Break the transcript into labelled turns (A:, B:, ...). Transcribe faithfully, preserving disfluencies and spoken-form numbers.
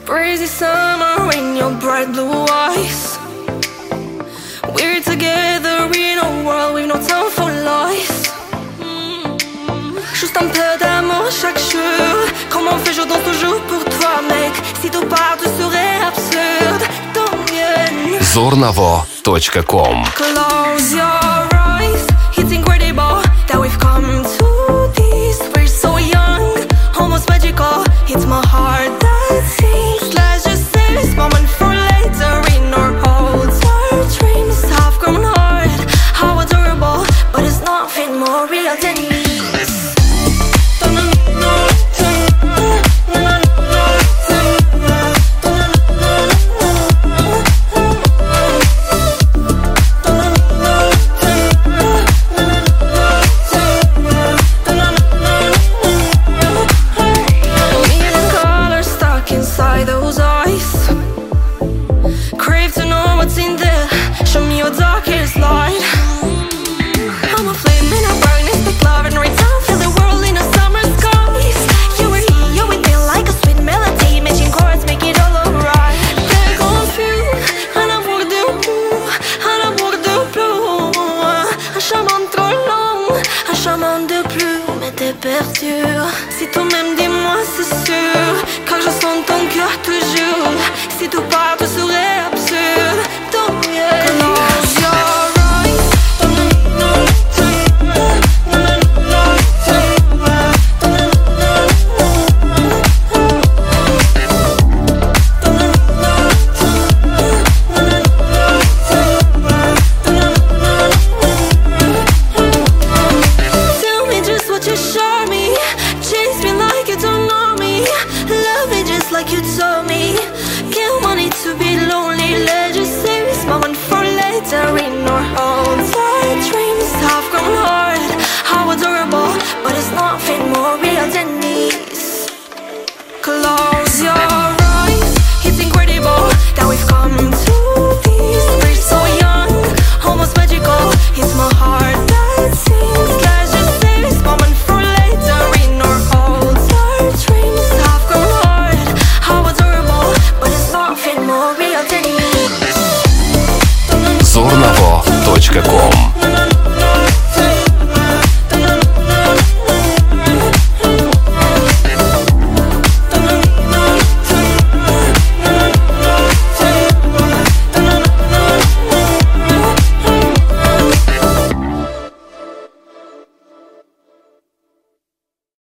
A: Crazy summer in your bright blue eyes. We're together in a world with no time for lies. mm-hmm. Juste un peu d'amour chaque jour. Comment on fait, je danse toujours pour toi, mec. Si tout part, tout serait absurde. Tant mieux.
B: Zornavo точка ком.
A: Close your eyes. It's incredible that we've come to this. We're so young, almost magical. It's my heart that sings. Let's just save this moment for later. In our hopes, our dreams have grown hard. How adorable, but it's nothing more real than this. Darkest light. I'm a flame in a brightness, make love and right down, feel the world in a summer skies. You were here, you were there like a sweet melody, matching chords, make it all alright. T'es confus, un amour de bleu, un amour de bleu. Un chemin trop long, un chemin de plus, mais t'es perdu. Si toi-même dis-moi c'est sûr, car je sens ton cœur toujours. Si tout part, tout serait absurde. Tant mieux.